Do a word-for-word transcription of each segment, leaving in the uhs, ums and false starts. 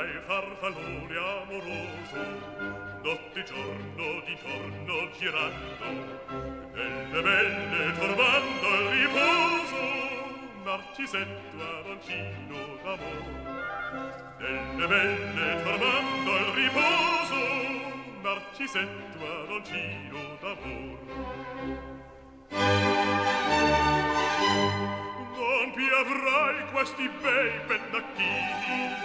piovrai farfallone amoroso, notte e giorno d'intorno girando, delle belle turbando il riposo, Narcisetto adoncino d'amor. Delle belle turbando il riposo, Narcisetto adoncino d'amor. Non piovrai questi bei pennacchini,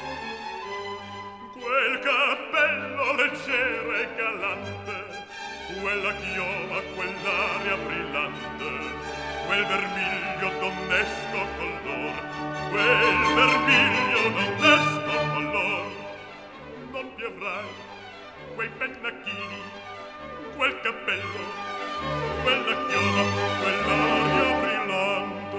quel cappello leggero e galante, quella chioma, quell'aria brillante, quel vermiglio donnesco color, quel vermiglio donnesco color. Non piovrai quei pennacchini, quel cappello, quella chioma, quell'aria brillante.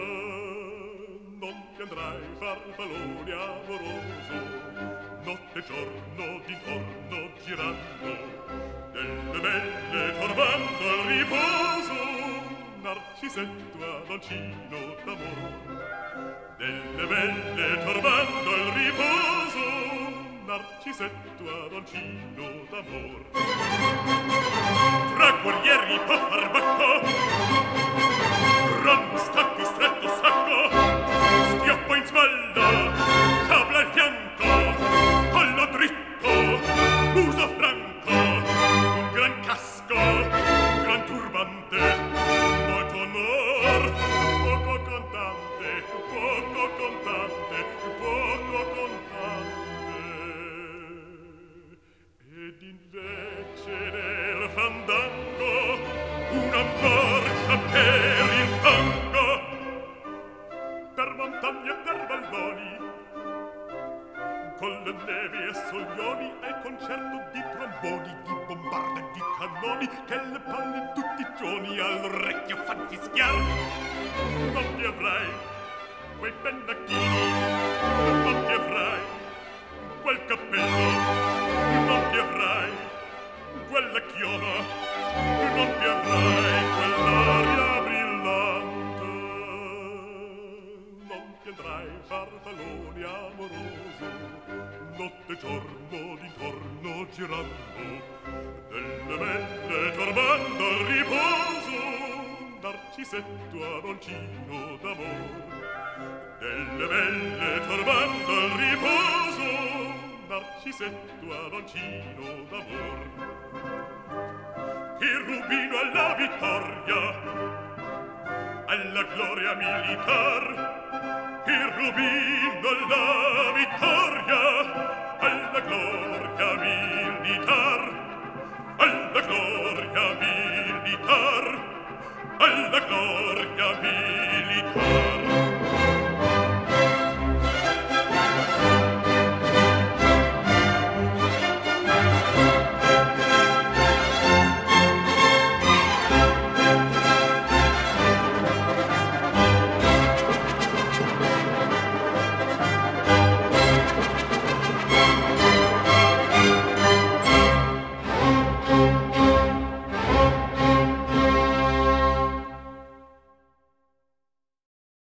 Non piandrai farfallone amoroso, notte e giorno d'intorno girando, delle belle turbando il riposo, Narcisetto adoncino d'amor. Delle belle turbando il riposo, Narcisetto adoncino d'amor. Tra guerrieri può far bacco, ron stacco stretto sacco, schioppo in spalla, sabla al fianco, collo dritto, muso franco, un gran casco, un gran turbante, molto onor, poco contante, poco contante, poco contante. Ed invece nel fandango una marcia per il fango, per montagne e per valloni, con le nevi e soglioni, al concerto di tromboni, di bombarde e di cannoni, che le palle in tutti i toni all'orecchio fan fischiar. Non ti avrai quei pennacchini, non ti avrai quel cappello, non ti avrai quella chioma, non ti avrai quell'aria brillante. Non ti andrai farfallone amoroso, notte e giorno d'intorno girando, delle belle turbando il riposo, Narcisetto adoncino d'amor. Delle belle turbando il riposo, Narcisetto adoncino d'amor. Il rubino alla vittoria, alla gloria militar, il rubino alla vittoria, alla gloria militar, alla gloria militar, alla gloria militar.